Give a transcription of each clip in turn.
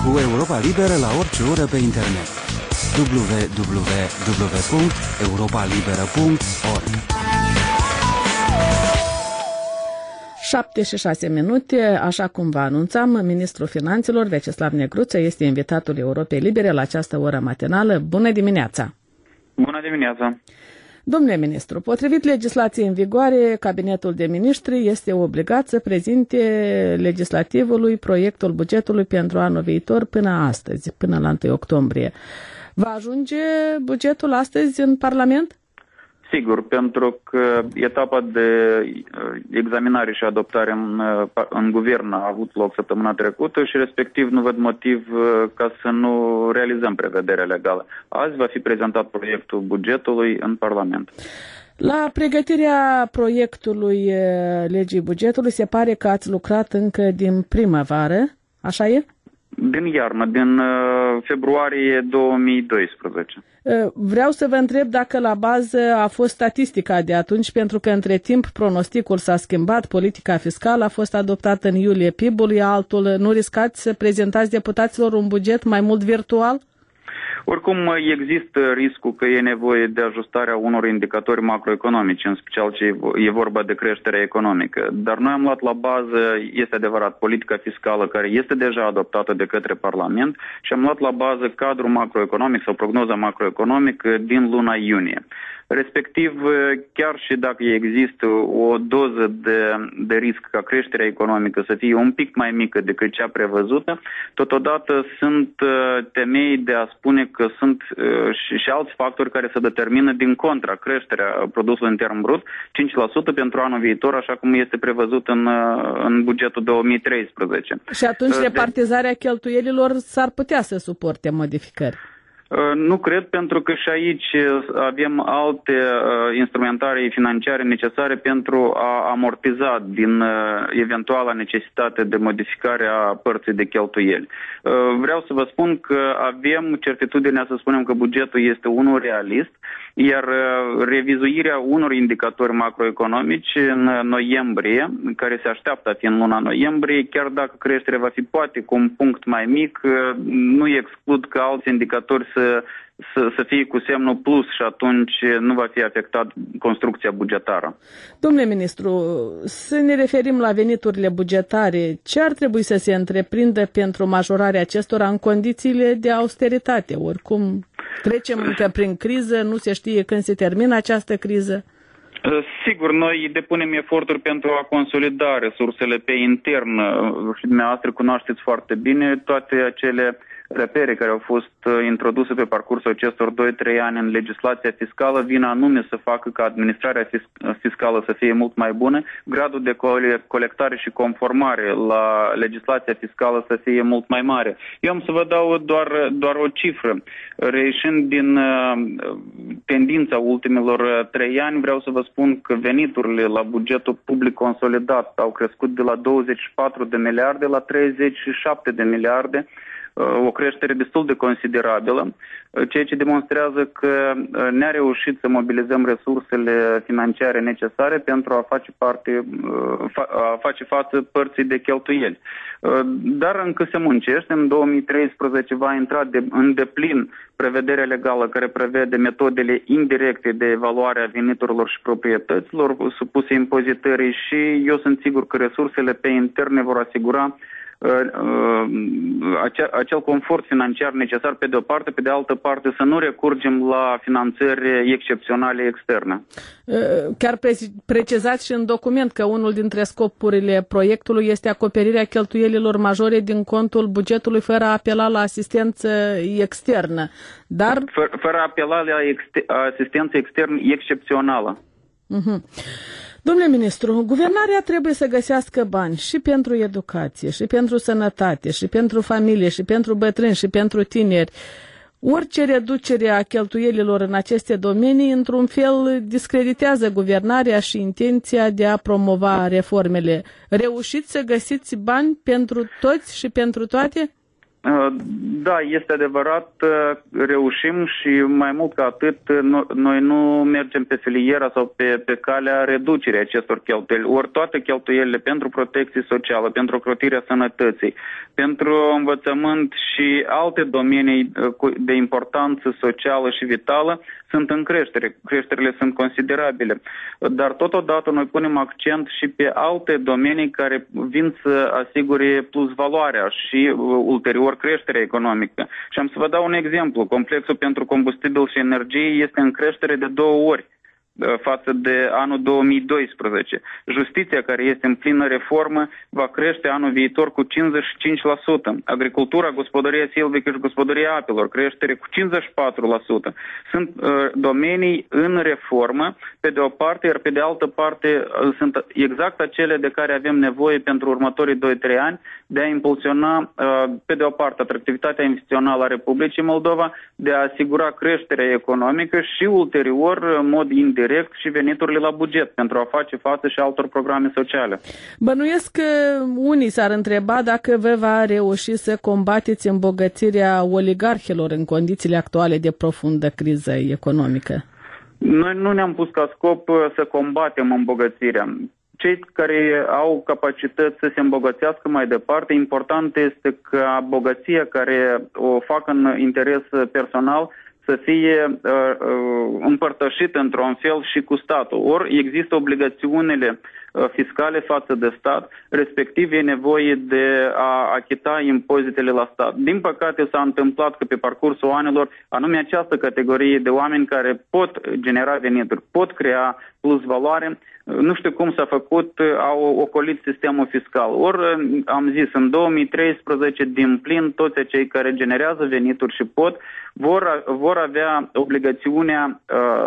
cu Europa Liberă la orice oră pe internet. www.europalibera.org 7:06, așa cum vă anunțam, ministrul finanțelor Vyacheslav Negruță este invitatul Europei Libere la această oră matinală. Bună dimineața! Bună dimineața! Domnule ministru, potrivit legislației în vigoare, cabinetul de miniștri este obligat să prezinte legislativului proiectul bugetului pentru anul viitor până astăzi, până la 1 octombrie. Va ajunge bugetul astăzi în Parlament? Sigur, pentru că etapa de examinare și adoptare în guvern a avut loc săptămâna trecută și respectiv nu văd motiv ca să nu realizăm prevederea legală. Azi va fi prezentat proiectul bugetului în Parlament. La pregătirea proiectului legii bugetului se pare că ați lucrat încă din primăvară, așa e? Din iarnă, din februarie 2012. Vreau să vă întreb dacă la bază a fost statistica de atunci, pentru că între timp pronosticul s-a schimbat, politica fiscală a fost adoptată în iulie, PIB-ul e altul. Nu riscați să prezentați deputaților un buget mai mult virtual? Oricum există riscul că e nevoie de ajustarea unor indicatori macroeconomici, în special ce e vorba de creșterea economică. Dar noi am luat la bază, este adevărat, politica fiscală care este deja adoptată de către Parlament și am luat la bază cadrul macroeconomic sau prognoza macroeconomică din luna iunie. Respectiv, chiar și dacă există o doză de risc ca creșterea economică să fie un pic mai mică decât cea prevăzută, totodată sunt temei de a spune că sunt și alți factori care se determină din contra creșterea produsului intern brut, 5% pentru anul viitor, așa cum este prevăzut în bugetul 2013. Și atunci repartizarea cheltuielilor s-ar putea să suporte modificări. Nu cred, pentru că și aici avem alte instrumentarii financiare necesare pentru a amortiza din eventuala necesitate de modificare a părții de cheltuieli. Vreau să vă spun că avem certitudinea să spunem că bugetul este unul realist, iar revizuirea unor indicatori macroeconomici în noiembrie, care se așteaptă a fi în luna noiembrie, chiar dacă creșterea va fi poate cu un punct mai mic, nu exclud că alți indicatori să fie cu semnul plus și atunci nu va fi afectat construcția bugetară. Domnule ministru, să ne referim la veniturile bugetare. Ce ar trebui să se întreprindă pentru majorarea acestora în condițiile de austeritate? Oricum, trecem încă prin criză, nu se știe când se termină această criză. Sigur, noi depunem eforturi pentru a consolida resursele pe intern și dumneavoastră cunoașteți foarte bine toate acele repere care au fost introduse pe parcursul acestor 2-3 ani în legislația fiscală vin anume să facă ca administrarea fiscală să fie mult mai bună, gradul de colectare și conformare la legislația fiscală să fie mult mai mare. Eu am să vă dau doar o cifră. Reieșind din tendința ultimilor 3 ani, vreau să vă spun că veniturile la bugetul public consolidat au crescut de la 24 de miliarde la 37 de miliarde, o creștere destul de considerabilă, ceea ce demonstrează că ne-a reușit să mobilizăm resursele financiare necesare pentru a face față părții de cheltuieli. Dar încă se muncește. În 2013 va intra în deplin prevederea legală care prevede metodele indirecte de evaluare a veniturilor și proprietăților supuse impozitării și eu sunt sigur că resursele pe interne vor asigura acel confort financiar necesar pe de o parte, pe de altă parte să nu recurgem la finanțări excepționale externe. Chiar precizați și în document că unul dintre scopurile proiectului este acoperirea cheltuielilor majore din contul bugetului fără a apela la asistență externă. Dar fără a apela la asistență externă excepțională. Domnule ministru, guvernarea trebuie să găsească bani și pentru educație, și pentru sănătate, și pentru familie, și pentru bătrâni, și pentru tineri. Orice reducere a cheltuielilor în aceste domenii, într-un fel, discreditează guvernarea și intenția de a promova reformele. Reușiți să găsiți bani pentru toți și pentru toate? Da, este adevărat, reușim și mai mult ca atât, noi nu mergem pe filiera sau pe calea reducerii acestor cheltuieli. Ori toate cheltuielile pentru protecție socială, pentru ocrotirea sănătății, pentru învățământ și alte domenii de importanță socială și vitală sunt în creștere. Creșterile sunt considerabile. Dar totodată noi punem accent și pe alte domenii care vin să asigure plus valoarea și ulterior creșterea economică. Și am să vă dau un exemplu. Complexul pentru combustibil și energie este în creștere de 2 ori față de anul 2012. Justiția, care este în plină reformă, va crește anul viitor cu 55%. Agricultura, gospodăria silvică și gospodăria apelor, creștere cu 54%. Sunt domenii în reformă, pe de o parte, iar pe de altă parte sunt exact acele de care avem nevoie pentru următorii 2-3 ani de a impulsiona, pe de o parte, atractivitatea investițională a Republicii Moldova, de a asigura creșterea economică și ulterior, în mod indirect, și veniturile la buget pentru a face față și altor programe sociale. Bănuiesc că unii s-ar întreba dacă vă va reuși să combateți îmbogățirea oligarhilor în condițiile actuale de profundă criză economică. Noi nu ne-am pus ca scop să combatem îmbogățirea. Cei care au capacități să se îmbogățească mai departe, important este ca bogăția care o fac în interes personal să fie împărtășită într-un fel și cu statul. Ori există obligațiunile fiscale față de stat, respectiv e nevoie de a achita impozitele la stat. Din păcate s-a întâmplat că pe parcursul anilor, anume această categorie de oameni care pot genera venituri, pot crea plus valoare, nu știu cum s-a făcut, au ocolit sistemul fiscal. Ori am zis, în 2013, din plin, toți cei care generează venituri și pot, vor avea obligațiunea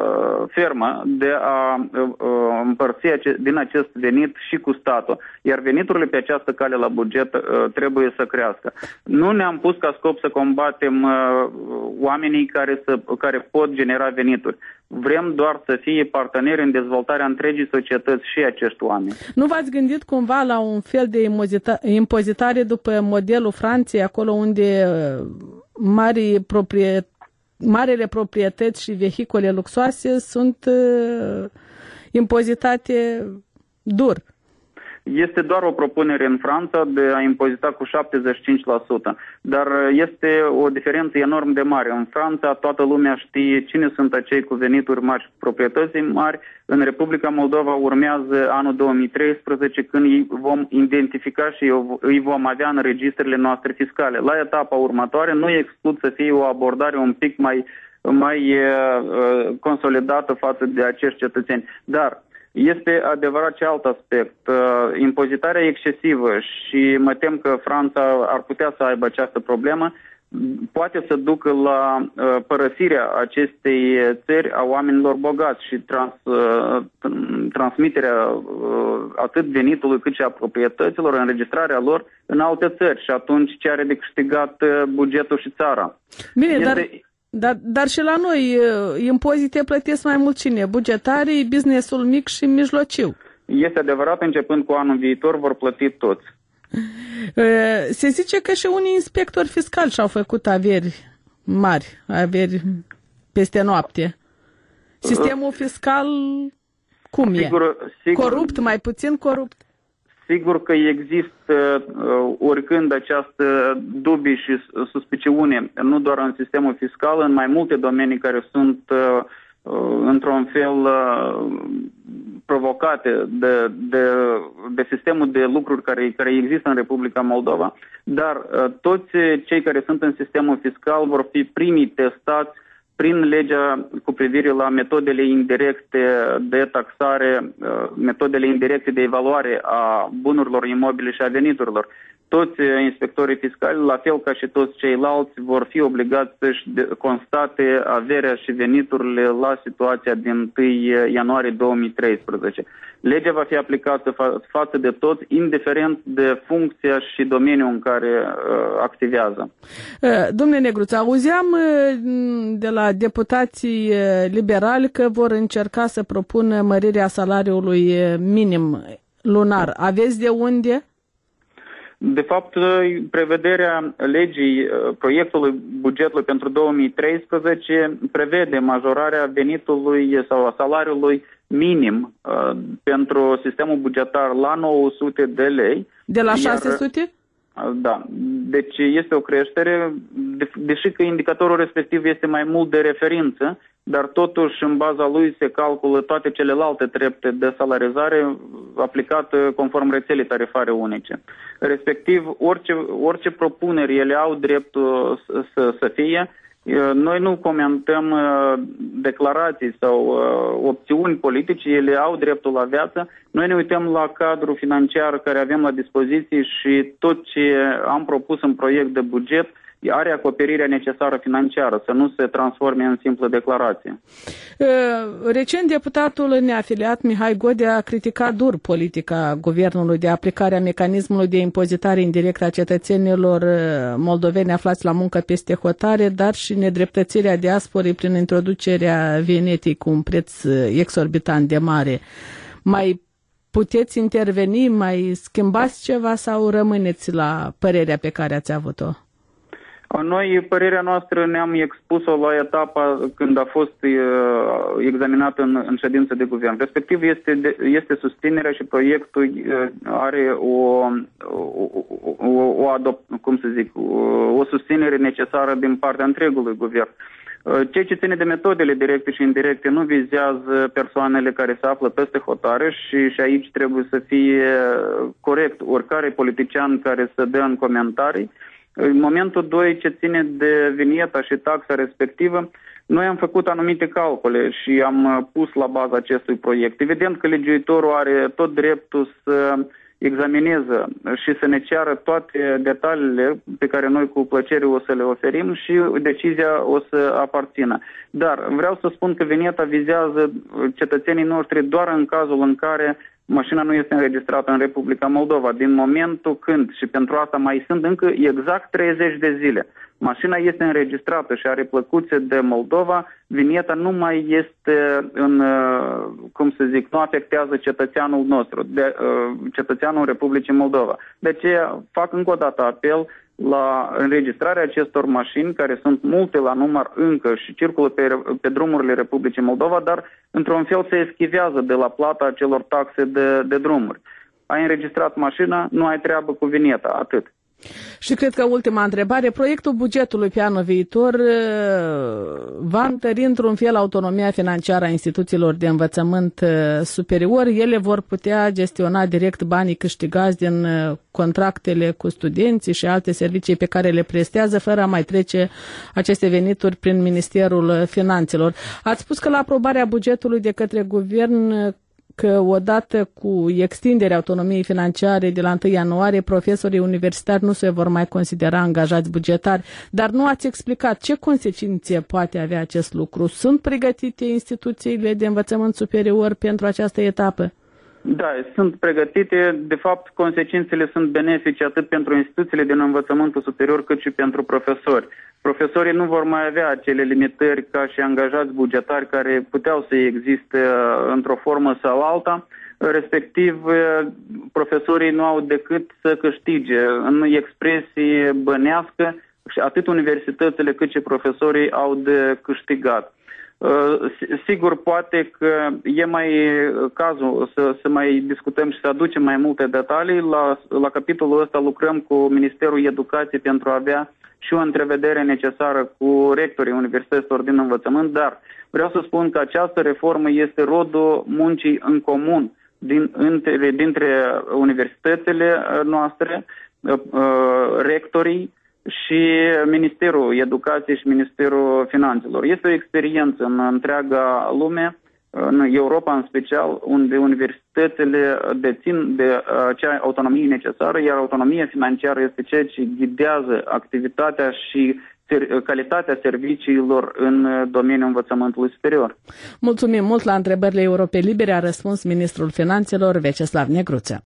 fermă de a împărți din acest venit și cu statul. Iar veniturile pe această cale la buget trebuie să crească. Nu ne-am pus ca scop să combatem oamenii care pot genera venituri. Vrem doar să fie parteneri în dezvoltarea întregii societăți și acești oameni. Nu v-ați gândit cumva la un fel de impozitare după modelul Franței, acolo unde marele proprietăți și vehicule luxoase sunt impozitate dur? Este doar o propunere în Franța de a impozita cu 75%, dar este o diferență enorm de mare. În Franța toată lumea știe cine sunt acei cu venituri mari, proprietăți mari. În Republica Moldova urmează anul 2013, când îi vom identifica și îi vom avea în registrele noastre fiscale. La etapa următoare nu exclud să fie o abordare un pic mai consolidată față de acești cetățeni. Dar este adevărat și alt aspect. Impozitarea excesivă, și mă tem că Franța ar putea să aibă această problemă, poate să ducă la părăsirea acestei țări a oamenilor bogați și transmiterea atât venitului cât și a proprietăților, înregistrarea lor în alte țări. Și atunci ce are de câștigat bugetul și țara? Bine, dar și la noi impozite plătesc mai mult cine? Bugetarii, businessul mic și mijlociu. Este adevărat, începând cu anul viitor vor plăti toți. Se zice că și unii inspectori fiscali și-au făcut averi mari, averi peste noapte. Sistemul fiscal cum sigur, e? Corupt, mai puțin corupt? Sigur că există oricând această dubii și suspiciune, nu doar în sistemul fiscal, în mai multe domenii care sunt într-un fel provocate de sistemul de lucruri care există în Republica Moldova, dar toți cei care sunt în sistemul fiscal vor fi primii testați prin legea cu privire la metodele indirecte de taxare, metodele indirecte de evaluare a bunurilor imobile și a veniturilor. Toți inspectorii fiscali, la fel ca și toți ceilalți, vor fi obligați să-și constate averea și veniturile la situația din 1 ianuarie 2013. Legea va fi aplicată față de toți, indiferent de funcția și domeniul în care activează. Domnule Negruț, auzeam de la deputații liberali că vor încerca să propună mărirea salariului minim lunar. Aveți de unde? De fapt, prevederea legii proiectului bugetului pentru 2013 prevede majorarea venitului sau a salariului minim pentru sistemul bugetar la 900 de lei. De la 600? Da, deci este o creștere, deși că indicatorul respectiv este mai mult de referință, dar totuși în baza lui se calculă toate celelalte trepte de salarizare aplicate conform rețelei tarifare unice. Respectiv, orice propuneri ele au dreptul să fie. Noi nu comentăm declarații sau opțiuni politice, ele au dreptul la viață. Noi ne uităm la cadrul financiar care avem la dispoziție și tot ce am propus în proiect de buget are acoperirea necesară financiară, să nu se transforme în simplă declarație. Recent, deputatul neafiliat Mihai Godea a criticat dur politica guvernului de aplicare a mecanismului de impozitare indirectă a cetățenilor moldoveni aflați la muncă peste hotare, dar și nedreptățirea diasporii prin introducerea venetei cu un preț exorbitant de mare. Mai puteți interveni, mai schimbați ceva sau rămâneți la părerea pe care ați avut-o? Noi, părerea noastră, ne-am expus-o la etapa când a fost examinată în ședință de guvern. Respectiv este susținerea și proiectul are o susținere necesară din partea întregului guvern. Ceea ce ține de metodele directe și indirecte nu vizează persoanele care se află peste hotare și aici trebuie să fie corect oricare politician care să dea în comentarii. În momentul 2, ce ține de vinieta și taxa respectivă, noi am făcut anumite calcule și am pus la baza acestui proiect. Evident că legiuitorul are tot dreptul să examineze și să ne ceară toate detaliile pe care noi cu plăcere o să le oferim și decizia o să aparțină. Dar vreau să spun că vinieta vizează cetățenii noștri doar în cazul în care mașina nu este înregistrată în Republica Moldova. Din momentul când, și pentru asta mai sunt încă exact 30 de zile, mașina este înregistrată și are plăcuțe de Moldova, vinieta nu mai este nu afectează cetățeanul nostru, cetățeanul Republicii Moldova. De aceea fac încă o dată apel la înregistrarea acestor mașini, care sunt multe la număr încă și circulă pe drumurile Republicii Moldova, dar într-un fel se eschivează de la plata acelor taxe de drumuri. Ai înregistrat mașina, nu ai treabă cu vinieta, atât. Și cred că ultima întrebare, proiectul bugetului pe anul viitor va întări într-un fel autonomia financiară a instituțiilor de învățământ superior. Ele vor putea gestiona direct banii câștigați din contractele cu studenții și alte servicii pe care le prestează, fără a mai trece aceste venituri prin Ministerul Finanțelor. Ați spus că la aprobarea bugetului de către guvern, că odată cu extinderea autonomiei financiare de la 1 ianuarie, profesorii universitari nu se vor mai considera angajați bugetari, dar nu ați explicat ce consecințe poate avea acest lucru. Sunt pregătite instituțiile de învățământ superior pentru această etapă? Da, sunt pregătite. De fapt, consecințele sunt benefice atât pentru instituțiile din învățământul superior cât și pentru profesori. Profesorii nu vor mai avea acele limitări ca și angajați bugetari care puteau să existe într-o formă sau alta. Respectiv, profesorii nu au decât să câștige în expresie bănească și atât universitățile cât și profesorii au de câștigat. Sigur, poate că e mai cazul să mai discutăm și să aducem mai multe detalii. La capitolul ăsta lucrăm cu Ministerul Educației pentru a avea și o întrevedere necesară cu rectorii universităților din învățământ, dar vreau să spun că această reformă este rodul muncii în comun dintre universitățile noastre, rectorii și Ministerul Educației și Ministerul Finanțelor. Este o experiență în întreaga lume, în Europa în special, unde universitățile dețin de acea autonomie necesară, iar autonomia financiară este ceea ce ghidează activitatea și calitatea serviciilor în domeniul învățământului superior. Mulțumim mult. La întrebările Europei Libere a răspuns ministrul Finanțelor Vyacheslav Negruță.